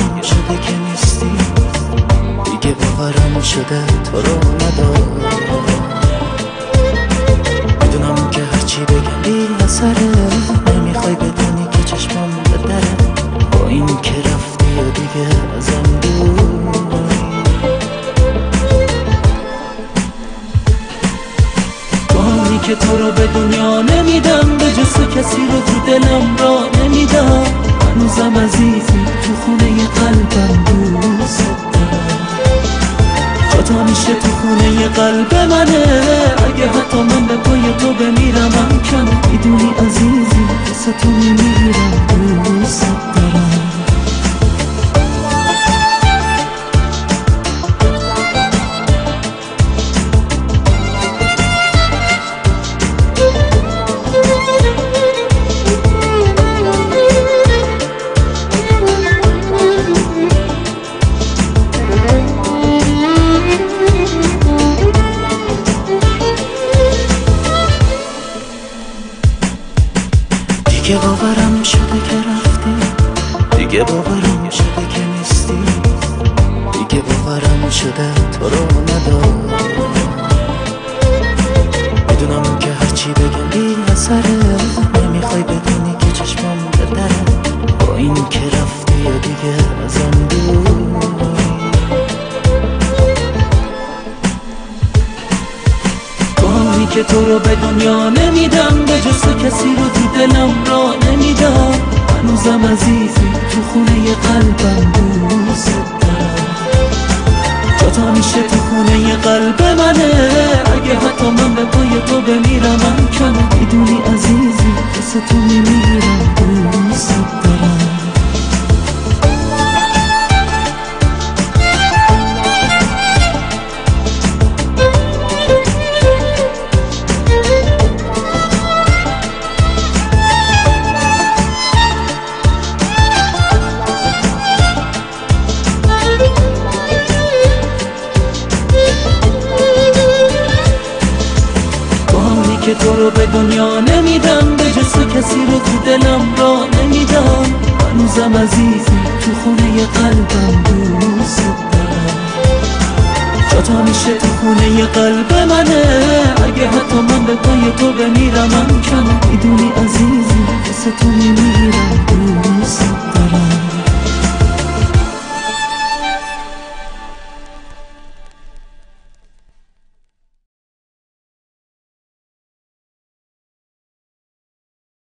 باورم شده که نیستی، دیگه باورم شده تو رو ندارم. میدونم که هرچی بگم بی اثره، نمیخوای بدونی که چشمم به دره. با این که رفتی و دیگه ازم دوری، گاهی که تو رو به دنیا نمیدم، به جز تو کسی رو تو دلم را نمیدم. هنوزم عزیزی تو خونه قلبم دوست دارم، جات همیشه تو خونه قلب منه. اگه حتی من به پای تو بمیرم هم کمه، میدونی عزیزی واسه تو میمیرم، دوست دارم. دیگه باورم شده که رفتی، دیگه باورم شده که نیستی، دیگه باورم شده تو رو ندارم. میدونم که هرچی بگم بی اثره، نمیخوای بدونی که چشمم به دره. با این که رفتی و دیگه ازم دوری، گاهی که تو رو به دنیا نمیدم، به جز تو کسی رو تو دلم را نمیدم. هنوزم عزیزی تو خونه قلبم دوست دارم، جات همیشه تو خونه قلب منه. اگه حتی من به پای تو بمیرم هم کمه، میدونی عزیزی واسه تو میمیرم، دوست دارم. که تو رو به دنیا نمیدم، به جز تو کسی رو تو دلم را نمیدم. هنوزم عزیزی تو خونه قلبم دوست دارم، جات همیشه تو خونه قلب منه. اگه حتی من به پای تو بمیرم هم کمه، میدونی عزیزی واسه تو میمیرم.